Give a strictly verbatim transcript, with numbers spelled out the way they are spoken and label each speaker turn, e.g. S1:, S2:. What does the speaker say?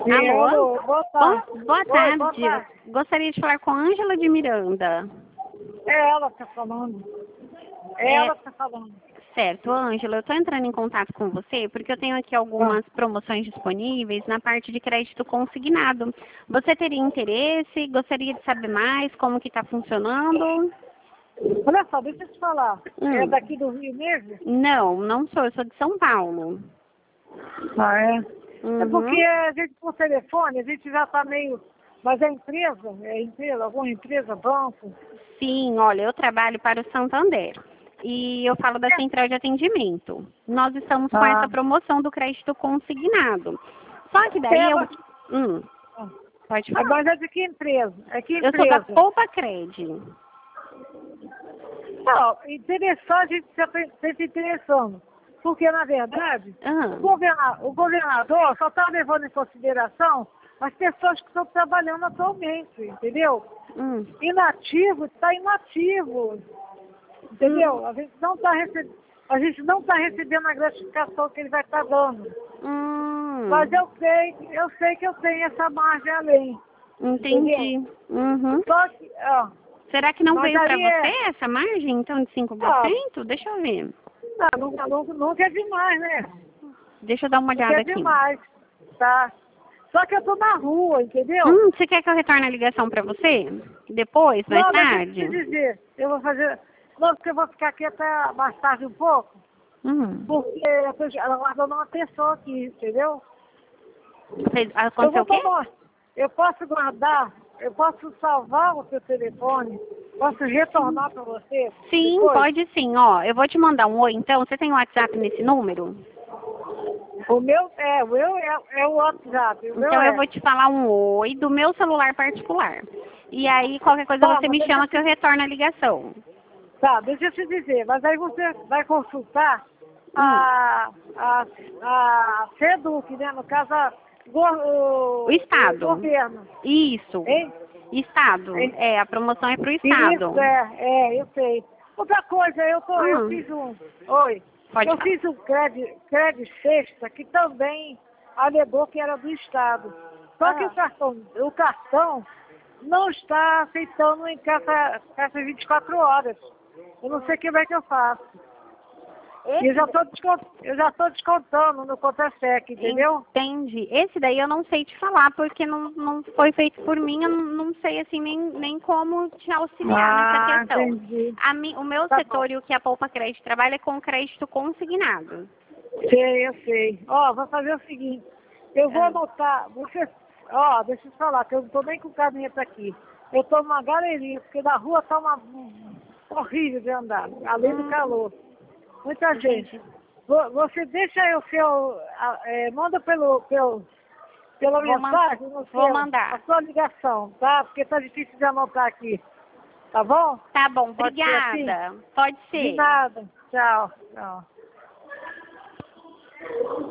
S1: Sim,
S2: Alô?
S1: alô, boa tarde.
S2: Bo- boa
S1: Oi,
S2: tarde.
S1: boa tarde.
S2: Gostaria de falar com a Ângela de Miranda.
S1: É ela que tá falando. É
S2: É,
S1: ela que tá falando.
S2: certo, Ângela, eu estou entrando em contato com você porque eu tenho aqui
S1: Ah.
S2: algumas promoções disponíveis na parte de crédito consignado. Você teria interesse? Gostaria de saber mais como que está funcionando?
S1: Olha só, deixa eu te falar. É
S2: Hum.
S1: daqui do Rio mesmo?
S2: Não, não sou, eu sou de São Paulo.
S1: Ah, é? É porque
S2: Uhum.
S1: a gente, por telefone, a gente já tá meio... Mas é empresa? É empresa? Alguma empresa? Banco?
S2: Sim, olha, eu trabalho para o Santander e eu falo da central de atendimento. Nós estamos com
S1: Ah.
S2: essa promoção do crédito consignado. Só que daí
S1: É,
S2: eu...
S1: mas...
S2: Hum,
S1: Ah.
S2: pode
S1: Ah,
S2: falar.
S1: mas é de que empresa? É que
S2: Eu sou da
S1: empresa?
S2: Poupa Cred.
S1: Não, interessante, a gente já está se interessando. Porque, na verdade, o,
S2: Ah,
S1: governa, o governador só está levando em consideração as pessoas que estão trabalhando atualmente, entendeu?
S2: hum,
S1: Inativo está inativo, entendeu?
S2: hum,
S1: A gente não está recebendo, a gente não está recebendo a gratificação que ele vai estar dando. Mas
S2: hum,
S1: eu sei, eu sei que eu tenho essa margem além, entendeu?
S2: entendi. Uhum.
S1: Só que, ó,
S2: Será que não
S1: mas
S2: veio para
S1: aí
S2: você
S1: é,
S2: essa margem, então, de cinco por
S1: ó,
S2: cento? Deixa eu ver.
S1: ah, nunca, nunca, nunca é demais, né?
S2: Deixa eu dar uma
S1: Nunca
S2: olhada
S1: é
S2: aqui.
S1: demais, tá? Só que eu tô na rua, entendeu?
S2: Hum, você quer que eu retorne a ligação para você? Depois, mais
S1: Não, mas deixa eu te
S2: tarde?
S1: dizer, eu vou fazer. Não, porque eu vou ficar aqui até mais tarde um pouco,
S2: Hum.
S1: porque eu tô aguardando uma pessoa aqui, entendeu?
S2: Fez-
S1: Eu
S2: Aconteceu
S1: vou
S2: o quê?
S1: tomar. Eu posso guardar, eu posso salvar o seu telefone, posso retornar para você
S2: Sim,
S1: depois.
S2: pode sim. Ó, eu vou te mandar um oi, então. Você tem o WhatsApp nesse número?
S1: O meu é, o meu é, é o WhatsApp, o meu
S2: Então eu
S1: é.
S2: vou te falar um oi do meu celular particular. E aí, qualquer coisa
S1: Tá,
S2: você
S1: mas
S2: me
S1: deixa eu
S2: chama que eu
S1: te,
S2: retorno a ligação.
S1: tá, deixa eu te dizer, mas aí você vai consultar
S2: Hum.
S1: a, a, a SEDUC, né? No caso, a, go-
S2: O
S1: o, o
S2: Estado.
S1: governo,
S2: Isso.
S1: hein?
S2: Estado.
S1: Hein?
S2: É, a promoção é pro Estado.
S1: Isso, é, é, eu sei. Outra coisa, eu, tô, eu
S2: Hum.
S1: fiz um, oi,
S2: Pode
S1: eu
S2: falar.
S1: fiz um crédito, crédito sexta que também alegou que era do Estado. Só que o
S2: Ah.
S1: cartão, o cartão não está aceitando em caixa, caixa vinte e quatro horas. Eu não sei como é que eu faço. E eu
S2: Esse,
S1: já estou eu já tô descontando no contra-cheque, entendeu?
S2: Entendi. Esse daí eu não sei te falar, porque não, não foi feito por mim, eu não, não sei assim nem, nem como te auxiliar nessa
S1: Ah,
S2: questão.
S1: entendi.
S2: A mi, o meu
S1: Tá bom.
S2: setor e o que a Poupa Crédito trabalha é com crédito consignado.
S1: Sei, eu sei. Ó, vou fazer o seguinte. Eu vou
S2: Ah.
S1: anotar. Você, ó, deixa eu te falar, que eu não tô nem com caneta aqui. Eu tô numa galeria, porque na rua tá uma um, horrível de andar, além do
S2: Hum,
S1: calor. Muita gente.
S2: entendi.
S1: Vo- Você deixa aí o seu. a- é, manda pelo, pelo, pela
S2: Vou, man
S1: mensagem no
S2: vou
S1: seu, a
S2: mandar.
S1: sua ligação, tá? Porque tá difícil de anotar aqui. Tá bom?
S2: Tá bom,
S1: Pode ser assim?
S2: obrigada. Pode
S1: De
S2: ser.
S1: nada. Tchau. Tchau.